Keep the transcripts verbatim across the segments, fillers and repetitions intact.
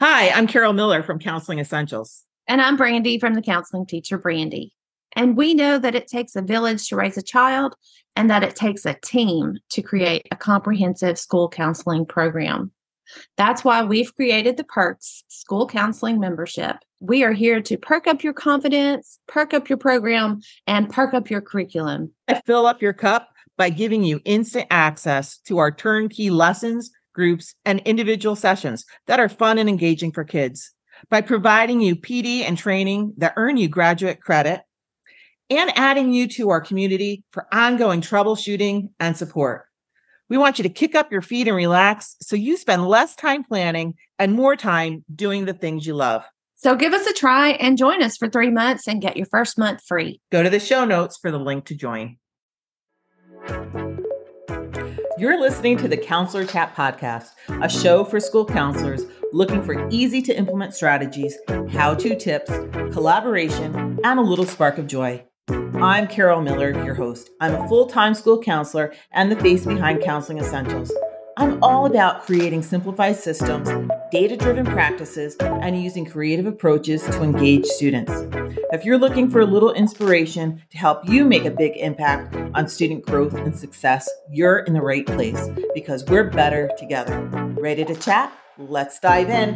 Hi, I'm Carol Miller from Counseling Essentials. And I'm Brandy from the Counseling Teacher Brandy. And we know that it takes a village to raise a child and that it takes a team to create a comprehensive school counseling program. That's why we've created the Perks School Counseling Membership. We are here to perk up your confidence, perk up your program, and perk up your curriculum. I fill up your cup by giving you instant access to our turnkey lessons, groups, and individual sessions that are fun and engaging for kids. By providing you P D and training that earn you graduate credit, and adding you to our community for ongoing troubleshooting and support. We want you to kick up your feet and relax so you spend less time planning and more time doing the things you love. So give us a try and join us for three months and get your first month free. Go to the show notes for the link to join. You're listening to the Counselor Chat Podcast, a show for school counselors looking for easy to implement strategies, how-to tips, collaboration, and a little spark of joy. I'm Carol Miller, your host. I'm a full-time school counselor and the face behind Counseling Essentials. I'm all about creating simplified systems, data-driven practices, and using creative approaches to engage students. If you're looking for a little inspiration to help you make a big impact on student growth and success, you're in the right place because we're better together. Ready to chat? Let's dive in.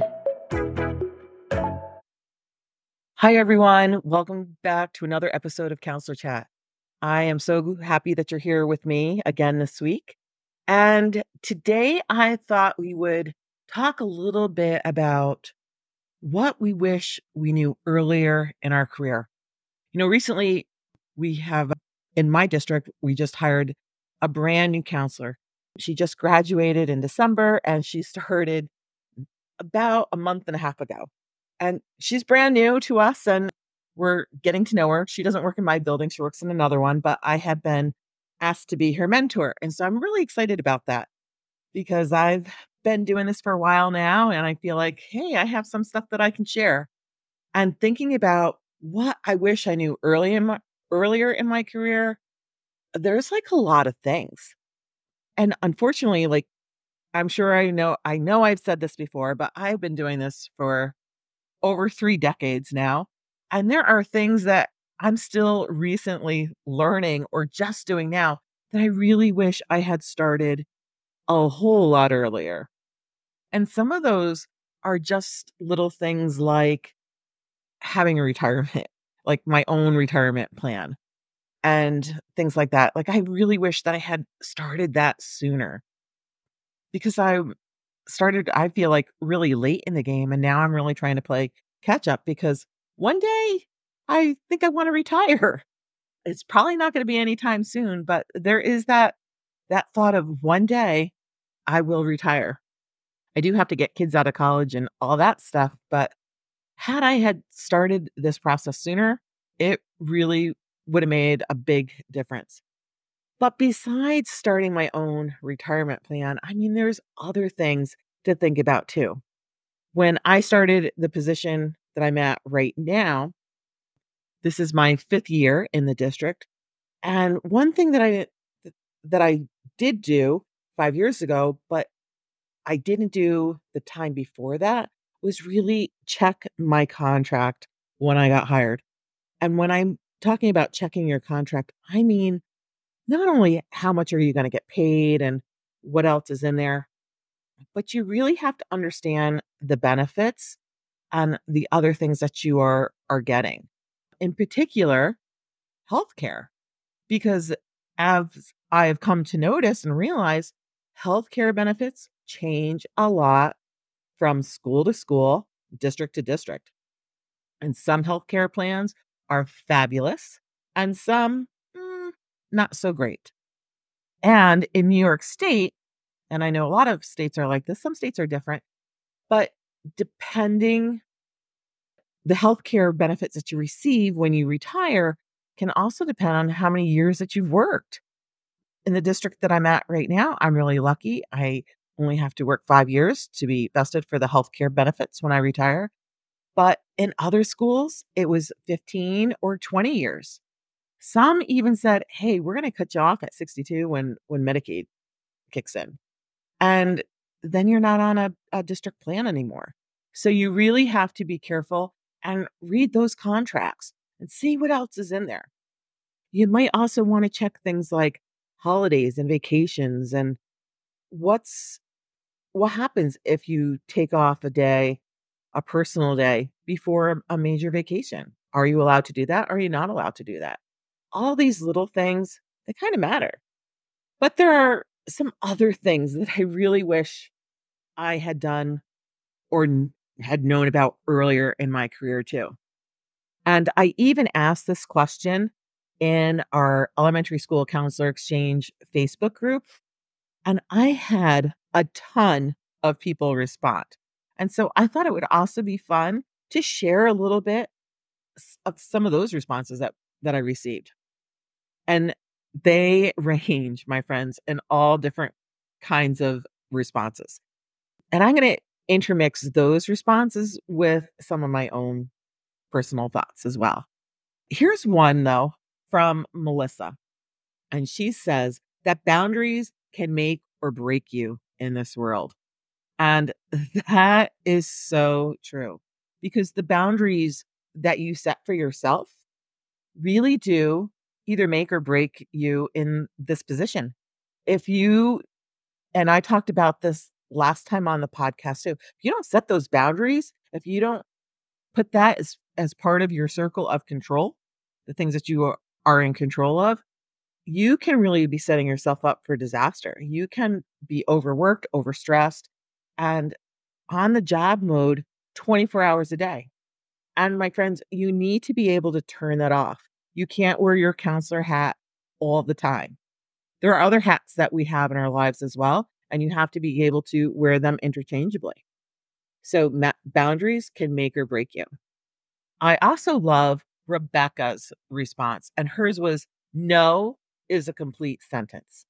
Hi, everyone. Welcome back to another episode of Counselor Chat. I am so happy that you're here with me again this week. And today I thought we would talk a little bit about what we wish we knew earlier in our career. You know, recently we have, in my district, we just hired a brand new counselor. She just graduated in December and she started about a month and a half ago. And she's brand new to us and we're getting to know her. She doesn't work in my building. She works in another one, but I have been asked to be her mentor. And so I'm really excited about that because I've been doing this for a while now. And I feel like, hey, I have some stuff that I can share. And thinking about what I wish I knew early in my, earlier in my career, there's like a lot of things. And unfortunately, like, I'm sure I know, I know I've said this before, but I've been doing this for over three decades now. And there are things that I'm still recently learning or just doing now that I really wish I had started a whole lot earlier. And some of those are just little things like having a retirement, like my own retirement plan and things like that. Like I really wish that I had started that sooner because I started, I feel like really late in the game. And now I'm really trying to play catch up because one day I think I want to retire. It's probably not going to be anytime soon, but there is that, that thought of one day I will retire. I do have to get kids out of college and all that stuff. But had I had started this process sooner, it really would have made a big difference. But besides starting my own retirement plan, I mean, there's other things to think about too. When I started the position that I'm at right now, this is my fifth year in the district. And one thing that I that I did do five years ago, but I didn't do the time before that, was really check my contract when I got hired. And when I'm talking about checking your contract, I mean not only how much are you going to get paid and what else is in there, but you really have to understand the benefits and the other things that you are are getting. In particular, healthcare, because as I have come to notice and realize, healthcare benefits change a lot from school to school, district to district. And some healthcare plans are fabulous and some mm, not so great. And in New York State, and I know a lot of states are like this, some states are different, but depending the healthcare benefits that you receive when you retire can also depend on how many years that you've worked. In the district that I'm at right now, I'm really lucky. I only have to work five years to be vested for the healthcare benefits when I retire. But in other schools, it was fifteen or twenty years. Some even said, hey, we're going to cut you off at sixty-two when, when Medicaid kicks in. And then you're not on a, a district plan anymore. So you really have to be careful and read those contracts and see what else is in there. You might also want to check things like holidays and vacations and what's what happens if you take off a day, a personal day before a major vacation. Are you allowed to do that? Are you not allowed to do that? All these little things, they kind of matter. But there are some other things that I really wish I had done or n- had known about earlier in my career too. And I even asked this question in our elementary school counselor exchange Facebook group, and I had a ton of people respond. And so I thought it would also be fun to share a little bit s- of some of those responses that that I received. And they range, my friends, in all different kinds of responses. And I'm going to intermix those responses with some of my own personal thoughts as well. Here's one, though, from Melissa. And she says that boundaries can make or break you in this world. And that is so true because the boundaries that you set for yourself really do either make or break you in this position. If you, and I talked about this last time on the podcast too, if you don't set those boundaries, if you don't put that as, as part of your circle of control, the things that you are, are in control of, you can really be setting yourself up for disaster. You can be overworked, overstressed, and on the job mode twenty-four hours a day. And my friends, you need to be able to turn that off. You can't wear your counselor hat all the time. There are other hats that we have in our lives as well, and you have to be able to wear them interchangeably. So ma- boundaries can make or break you. I also love Rebecca's response, and hers was no is a complete sentence.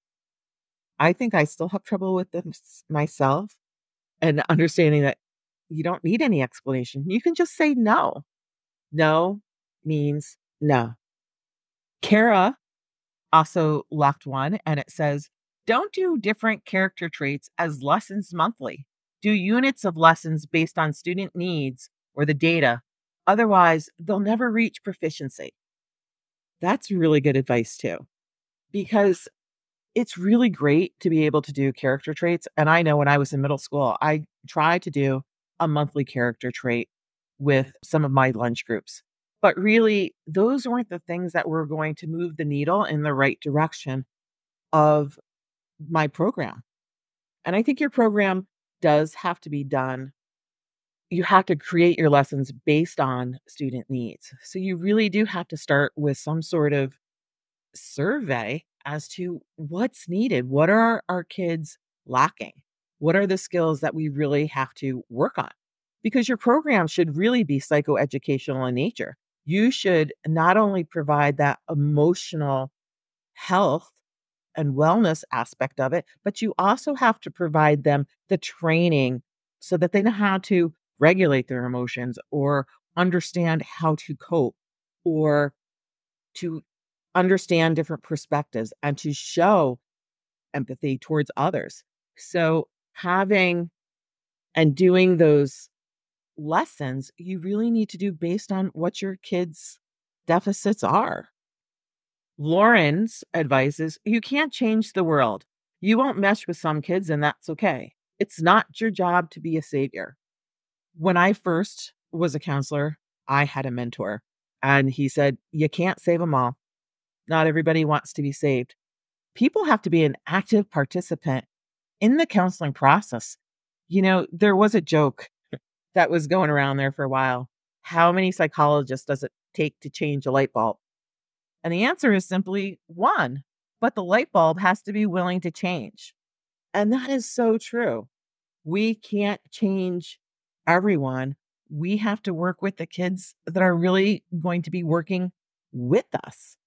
I think I still have trouble with this myself and understanding that you don't need any explanation. You can just say no. No means no. Kara also left one and it says, don't do different character traits as lessons monthly. Do units of lessons based on student needs or the data. Otherwise, they'll never reach proficiency. That's really good advice too, because it's really great to be able to do character traits. And I know when I was in middle school, I tried to do a monthly character trait with some of my lunch groups. But really, those weren't the things that were going to move the needle in the right direction of my program. And I think your program does have to be done. You have to create your lessons based on student needs. So you really do have to start with some sort of survey as to what's needed. What are our kids lacking? What are the skills that we really have to work on? Because your program should really be psychoeducational in nature. You should not only provide that emotional health and wellness aspect of it, but you also have to provide them the training so that they know how to regulate their emotions or understand how to cope or to understand different perspectives and to show empathy towards others. So, having and doing those lessons, you really need to do based on what your kids' deficits are. Lauren's advice is you can't change the world. You won't mesh with some kids, and that's okay. It's not your job to be a savior. When I first was a counselor, I had a mentor, and he said, you can't save them all. Not everybody wants to be saved. People have to be an active participant in the counseling process. You know, there was a joke that was going around there for a while. How many psychologists does it take to change a light bulb? And the answer is simply one, but the light bulb has to be willing to change. And that is so true. We can't change everyone. We have to work with the kids that are really going to be working with us.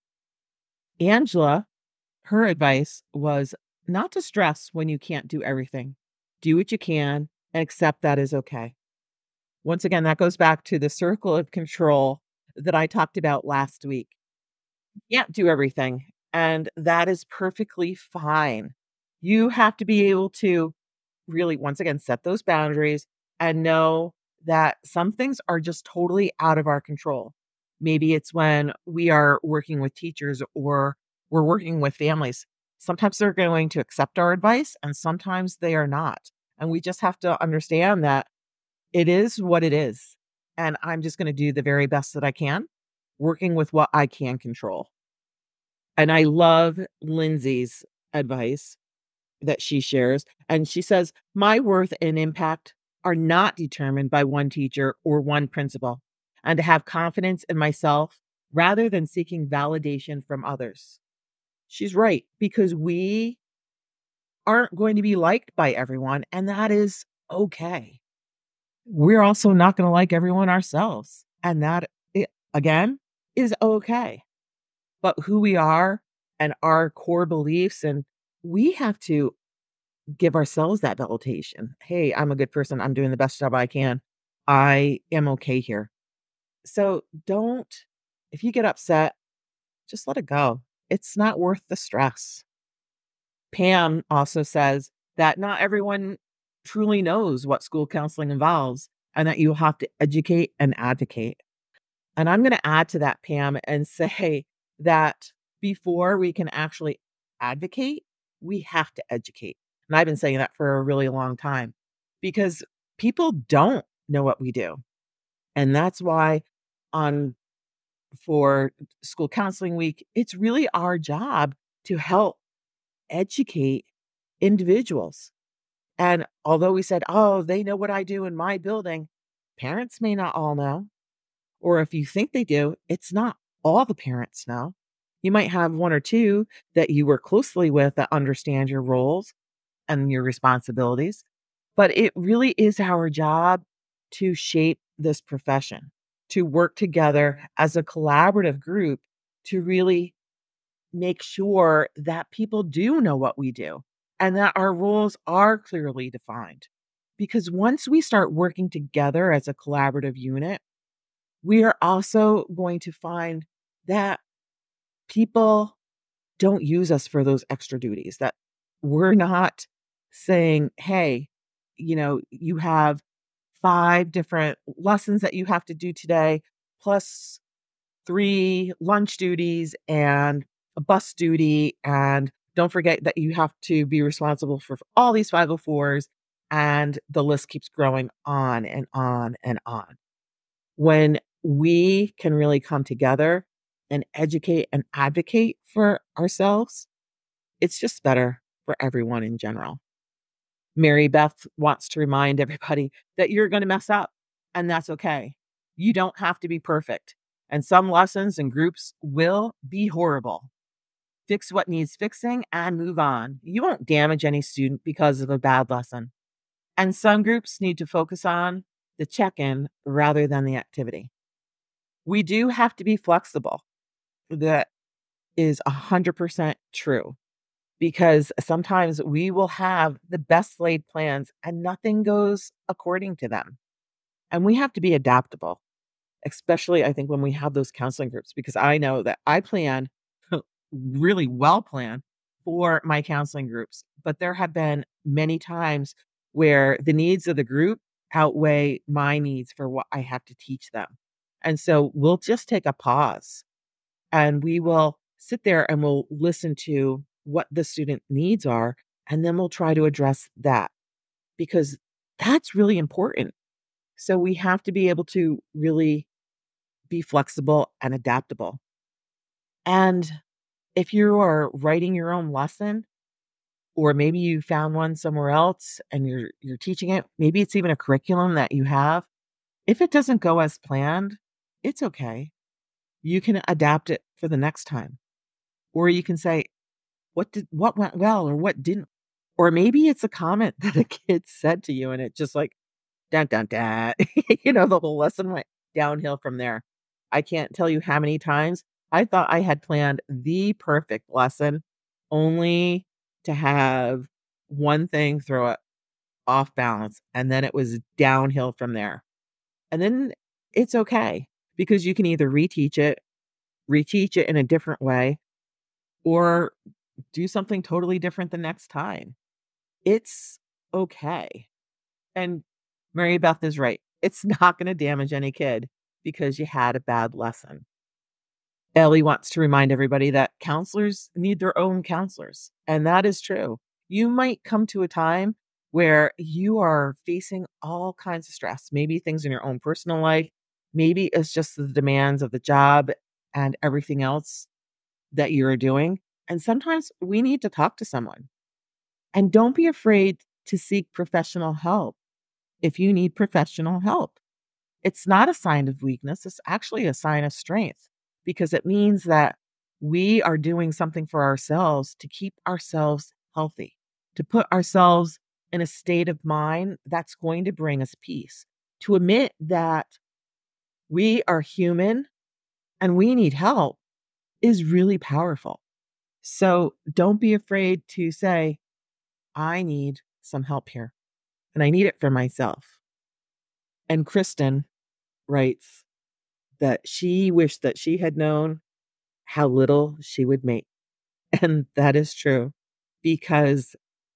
Angela, her advice was not to stress when you can't do everything. Do what you can and accept that is okay. Once again, that goes back to the circle of control that I talked about last week. You can't do everything, and that is perfectly fine. You have to be able to really, once again, set those boundaries and know that some things are just totally out of our control. Maybe it's when we are working with teachers or we're working with families. Sometimes they're going to accept our advice and sometimes they are not. And we just have to understand that it is what it is. And I'm just going to do the very best that I can, working with what I can control. And I love Lindsay's advice that she shares. And she says, my worth and impact are not determined by one teacher or one principal, and to have confidence in myself rather than seeking validation from others. She's right, because we aren't going to be liked by everyone, and that is okay. We're also not going to like everyone ourselves, and that, it, again, is okay. But who we are and our core beliefs, and we have to give ourselves that validation. Hey, I'm a good person. I'm doing the best job I can. I am okay here. So don't, if you get upset, just let it go. It's not worth the stress. Pam also says that not everyone truly knows what school counseling involves and that you have to educate and advocate. And I'm going to add to that, Pam, and say that before we can actually advocate, we have to educate. And I've been saying that for a really long time because people don't know what we do. And that's why on for school counseling week, it's really our job to help educate individuals. And although we said, oh, they know what I do in my building, parents may not all know. Or if you think they do, it's not all the parents know. You might have one or two that you work closely with that understand your roles and your responsibilities. But it really is our job to shape this profession, to work together as a collaborative group to really make sure that people do know what we do and that our roles are clearly defined. Because once we start working together as a collaborative unit, we are also going to find that people don't use us for those extra duties, that we're not saying, hey, you know, you have five different lessons that you have to do today, plus three lunch duties and a bus duty. And don't forget that you have to be responsible for all these five oh fours. And the list keeps growing on and on and on. When we can really come together and educate and advocate for ourselves, it's just better for everyone in general. Mary Beth wants to remind everybody that you're going to mess up, and that's okay. You don't have to be perfect, and some lessons and groups will be horrible. Fix what needs fixing and move on. You won't damage any student because of a bad lesson. And some groups need to focus on the check in rather than the activity. We do have to be flexible. That is one hundred percent true because sometimes we will have the best laid plans and nothing goes according to them. And we have to be adaptable, especially I think when we have those counseling groups, because I know that I plan really well planned for my counseling groups, but there have been many times where the needs of the group outweigh my needs for what I have to teach them. And so we'll just take a pause and we will sit there and we'll listen to what the student needs are. And then we'll try to address that because that's really important. So we have to be able to really be flexible and adaptable. And if you are writing your own lesson, or maybe you found one somewhere else and you're you're teaching it, maybe it's even a curriculum that you have. If it doesn't go as planned, it's okay. You can adapt it for the next time. Or you can say, what did what went well or what didn't? Or maybe it's a comment that a kid said to you and it just like dun dun dun. You know, the whole lesson went downhill from there. I can't tell you how many times I thought I had planned the perfect lesson only to have one thing throw it off balance. And then it was downhill from there. And then it's okay because you can either reteach it, reteach it in a different way, or do something totally different the next time. It's okay. And Mary Beth is right. It's not going to damage any kid because you had a bad lesson. Ellie wants to remind everybody that counselors need their own counselors. And that is true. You might come to a time where you are facing all kinds of stress, maybe things in your own personal life, maybe it's just the demands of the job and everything else that you're doing. And sometimes we need to talk to someone. And don't be afraid to seek professional help if you need professional help. It's not a sign of weakness, it's actually a sign of strength because it means that we are doing something for ourselves to keep ourselves healthy, to put ourselves in a state of mind that's going to bring us peace, to admit that we are human and we need help is really powerful. So don't be afraid to say, I need some help here and I need it for myself. And Kristen writes that she wished that she had known how little she would make. And that is true because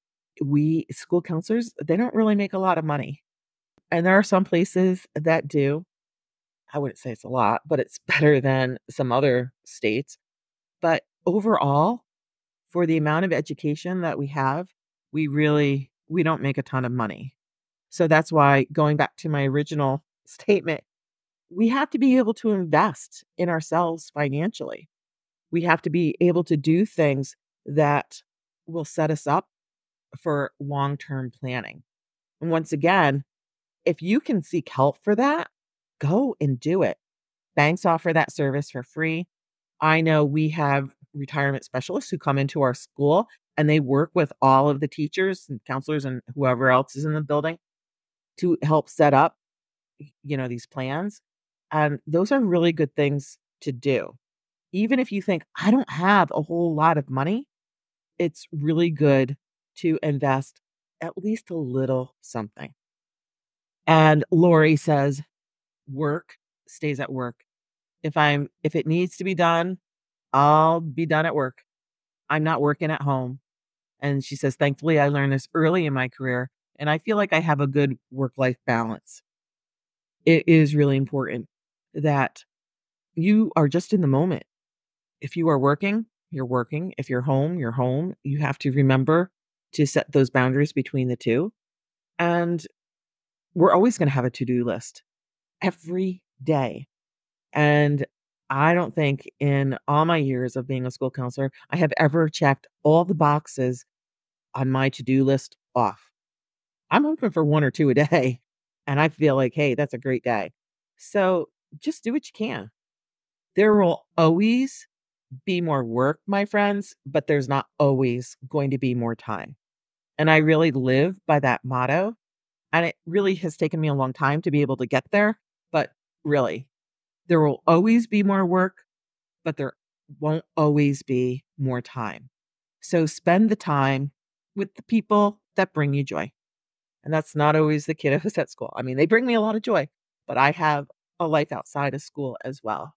we school counselors, they don't really make a lot of money. And there are some places that do. I wouldn't say it's a lot, but it's better than some other states. But overall, for the amount of education that we have, we really we don't make a ton of money. So that's why going back to my original statement, we have to be able to invest in ourselves financially. We have to be able to do things that will set us up for long-term planning. And once again, if you can seek help for that, go and do it. Banks offer that service for free. I know we have retirement specialists who come into our school and they work with all of the teachers and counselors and whoever else is in the building to help set up, you know, these plans. And those are really good things to do. Even if you think, I don't have a whole lot of money, it's really good to invest at least a little something. And Lori says, work stays at work. If I'm if it needs to be done, I'll be done at work. I'm not working at home. And she says, thankfully, I learned this early in my career, and I feel like I have a good work-life balance. It is really important that you are just in the moment. If you are working, you're working. If you're home, you're home. You have to remember to set those boundaries between the two. And we're always going to have a to-do list every day. And I don't think in all my years of being a school counselor, I have ever checked all the boxes on my to-do list off. I'm hoping for one or two a day. And I feel like, hey, that's a great day. So just do what you can. There will always be more work, my friends, but there's not always going to be more time. And I really live by that motto. And it really has taken me a long time to be able to get there. But really, there will always be more work, but there won't always be more time. So spend the time with the people that bring you joy. And that's not always the kiddos at school. I mean, they bring me a lot of joy, but I have a life outside of school as well.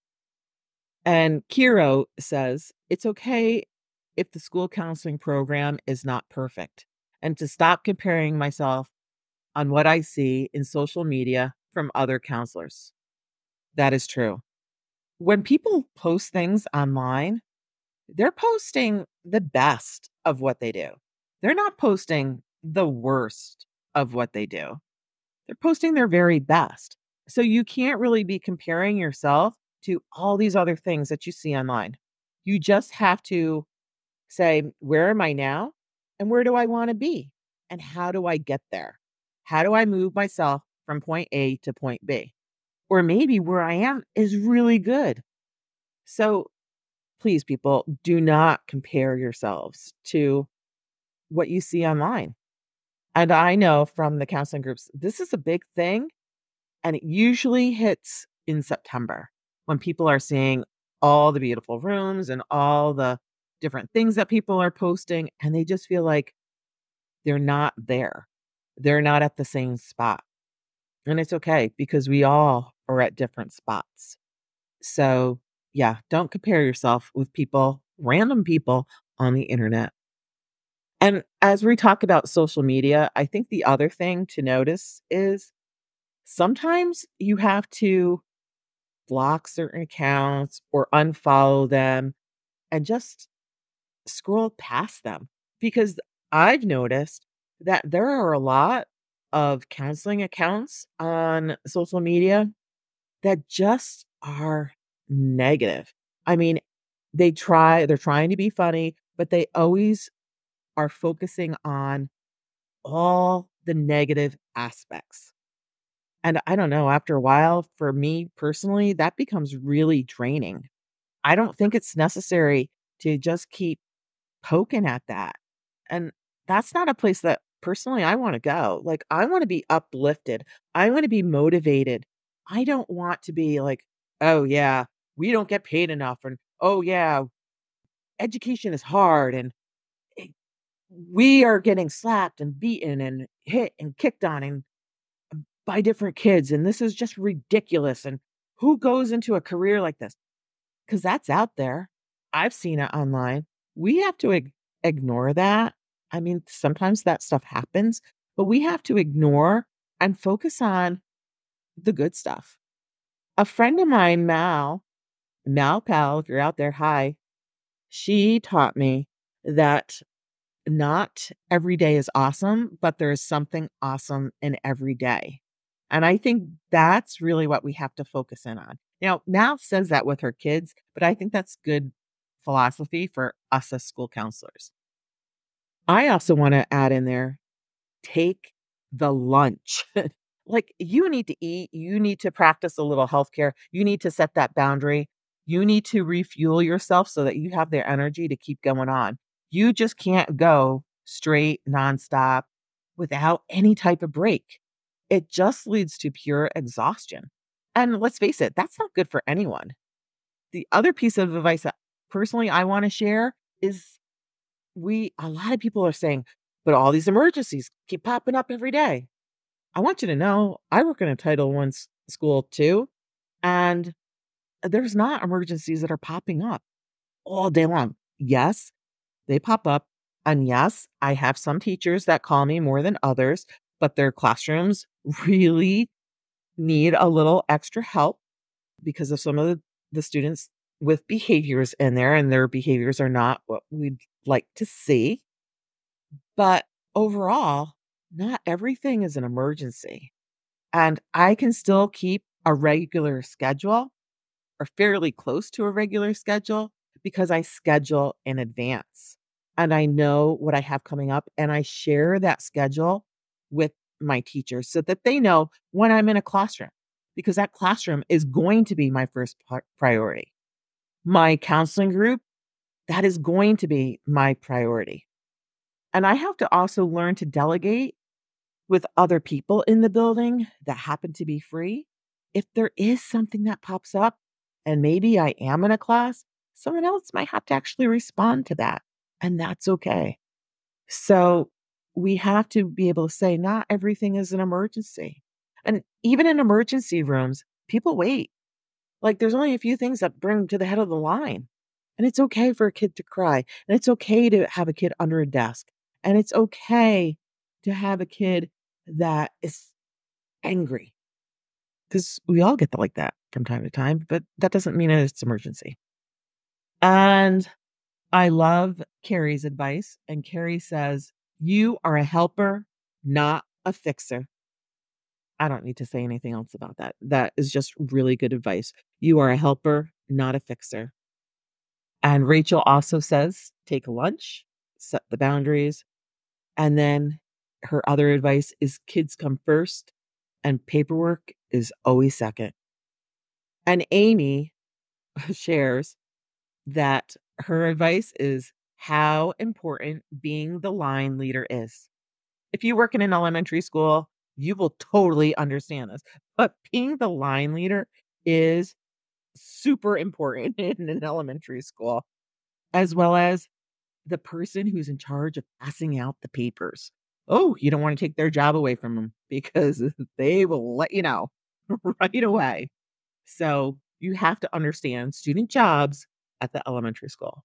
And Kiro says, it's okay if the school counseling program is not perfect and to stop comparing myself on what I see in social media from other counselors. That is true. When people post things online, they're posting the best of what they do. They're not posting the worst of what they do. They're posting their very best. So you can't really be comparing yourself to all these other things that you see online. You just have to say, where am I now? And where do I want to be? And how do I get there? How do I move myself from point A to point B? Or maybe where I am is really good. So please, people, do not compare yourselves to what you see online. And I know from the counseling groups, this is a big thing. And it usually hits in September when people are seeing all the beautiful rooms and all the different things that people are posting. And they just feel like they're not there. They're not at the same spot. And it's okay because we all are at different spots. So, yeah, don't compare yourself with people, random people on the internet. And as we talk about social media, I think the other thing to notice is Sometimes you have to block certain accounts or unfollow them and just scroll past them because I've noticed that there are a lot of counseling accounts on social media that just are negative. I mean, they try, they're trying to be funny, but they always are focusing on all the negative aspects. And I don't know, after a while, for me personally, that becomes really draining. I don't think it's necessary to just keep poking at that. And that's not a place that personally I want to go. Like, I want to be uplifted. I want to be motivated. I don't want to be like, oh, yeah, we don't get paid enough. And oh, yeah, education is hard. And it- we are getting slapped and beaten and hit and kicked on and by different kids. And this is just ridiculous. And who goes into a career like this? Because that's out there. I've seen it online. We have to ig ignore that. I mean, sometimes that stuff happens, but we have to ignore and focus on the good stuff. A friend of mine, Mal, Mal Pal, if you're out there, hi, she taught me that not every day is awesome, but there is something awesome in every day. And I think that's really what we have to focus in on. Now, Mal says that with her kids, but I think that's good philosophy for us as school counselors. I also want to add in there, take the lunch. Like, you need to eat, you need to practice a little healthcare, you need to set that boundary, you need to refuel yourself so that you have the energy to keep going on. You just can't go straight nonstop without any type of break. It just leads to pure exhaustion. And let's face it, that's not good for anyone. The other piece of advice that personally I want to share is we a lot of people are saying, but all these emergencies keep popping up every day. I want you to know I work in a Title One s- school too, and there's not emergencies that are popping up all day long. Yes, they pop up. And yes, I have some teachers that call me more than others, but their classrooms really need a little extra help because of some of the, the students with behaviors in there, and their behaviors are not what we'd like to see. But overall, not everything is an emergency. And I can still keep a regular schedule or fairly close to a regular schedule because I schedule in advance and I know what I have coming up and I share that schedule with my teachers so that they know when I'm in a classroom because that classroom is going to be my first pri- priority. My counseling group, that is going to be my priority. And I have to also learn to delegate with other people in the building that happen to be free. If there is something that pops up and maybe I am in a class, someone else might have to actually respond to that. And that's okay. So we have to be able to say, not everything is an emergency. And even in emergency rooms, people wait. Like there's only a few things that bring to the head of the line. And it's okay for a kid to cry. And it's okay to have a kid under a desk. And it's okay to have a kid that is angry because we all get like that from time to time, but that doesn't mean it's emergency. And I love Carrie's advice. And Carrie says, you are a helper, not a fixer. I don't need to say anything else about that. That is just really good advice. You are a helper, not a fixer. And Rachel also says, take lunch, set the boundaries. And then her other advice is kids come first and paperwork is always second. And Amy shares that her advice is how important being the line leader is. If you work in an elementary school, you will totally understand this. But being the line leader is super important in an elementary school, as well as the person who's in charge of passing out the papers. Oh, you don't want to take their job away from them because they will let you know right away. So you have to understand student jobs at the elementary school.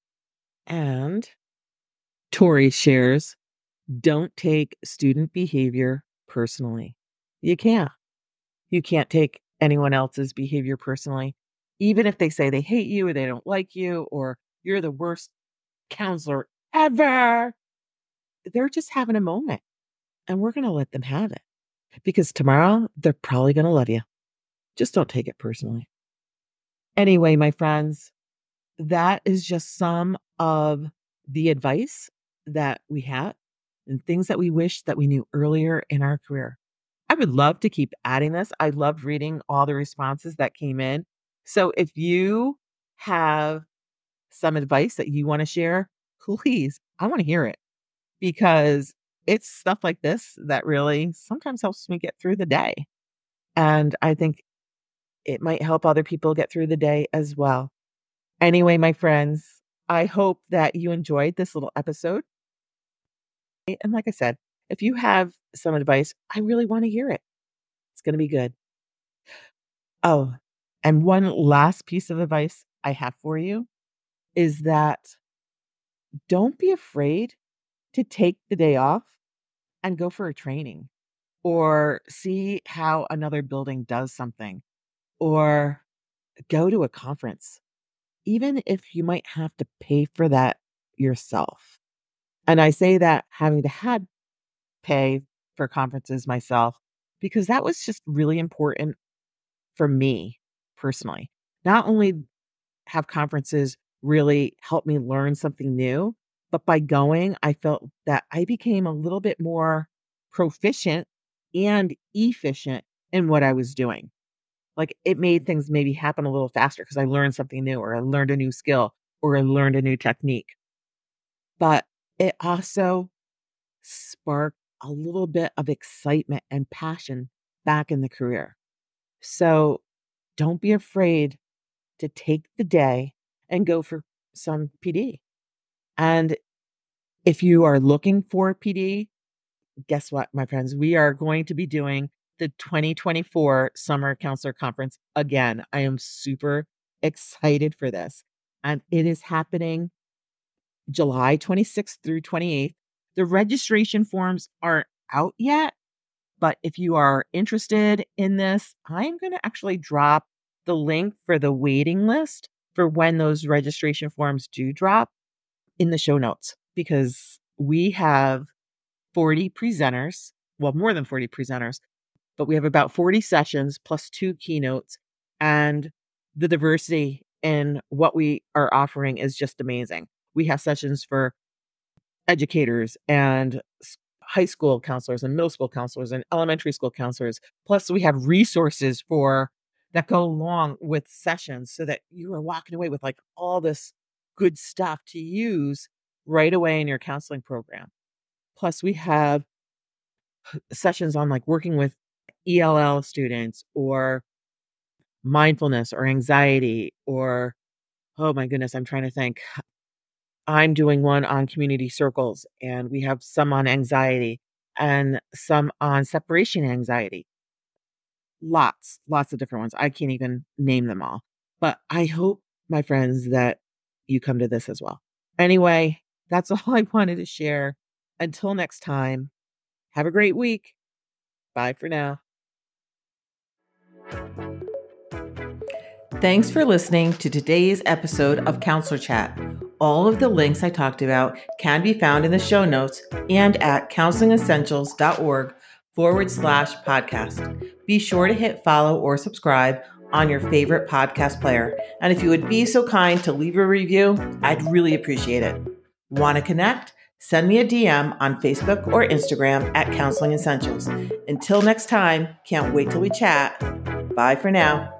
And Tori shares, don't take student behavior personally. You can't. You can't take anyone else's behavior personally, even if they say they hate you or they don't like you or you're the worst counselor ever. They're just having a moment, and we're going to let them have it because tomorrow they're probably going to love you. Just don't take it personally. Anyway, my friends, that is just some of the advice that we had and things that we wish that we knew earlier in our career. I would love to keep adding this. I loved reading all the responses that came in. So if you have some advice that you want to share, please, I want to hear it because it's stuff like this that really sometimes helps me get through the day. And I think it might help other people get through the day as well. Anyway, my friends, I hope that you enjoyed this little episode. And like I said, if you have some advice, I really want to hear it. It's going to be good. Oh, and one last piece of advice I have for you is that don't be afraid to take the day off and go for a training or see how another building does something or go to a conference, even if you might have to pay for that yourself. And I say that having to had pay for conferences myself because that was just really important for me personally. Not only have conferences really help me learn something new, but by going, I felt that I became a little bit more proficient and efficient in what I was doing. Like it made things maybe happen a little faster because I learned something new or I learned a new skill or I learned a new technique. But it also sparked a little bit of excitement and passion back in the career. So don't be afraid to take the day and go for some P D. And if you are looking for P D, guess what, my friends? We are going to be doing the twenty twenty-four Summer Counselor Conference again. I am super excited for this. And it is happening July twenty-sixth through twenty-eighth. The registration forms aren't out yet, but if you are interested in this, I'm going to actually drop the link for the waiting list for when those registration forms do drop in the show notes because we have forty presenters, well, more than forty presenters, but we have about forty sessions plus two keynotes, and the diversity in what we are offering is just amazing. We have sessions for educators and high school counselors and middle school counselors and elementary school counselors. Plus we have resources for that go along with sessions so that you are walking away with like all this good stuff to use right away in your counseling program. Plus we have sessions on like working with E L L students or mindfulness or anxiety or, oh my goodness, I'm trying to think. I'm doing one on community circles and we have some on anxiety and some on separation anxiety. Lots, lots of different ones. I can't even name them all, but I hope, my friends, that you come to this as well. Anyway, that's all I wanted to share. Until next time, have a great week. Bye for now. Thanks for listening to today's episode of Counselor Chat. All of the links I talked about can be found in the show notes and at counselingessentials.org forward slash podcast. Be sure to hit follow or subscribe on your favorite podcast player. And if you would be so kind to leave a review, I'd really appreciate it. Want to connect? Send me a D M on Facebook or Instagram at Counseling Essentials. Until next time, can't wait till we chat. Bye for now.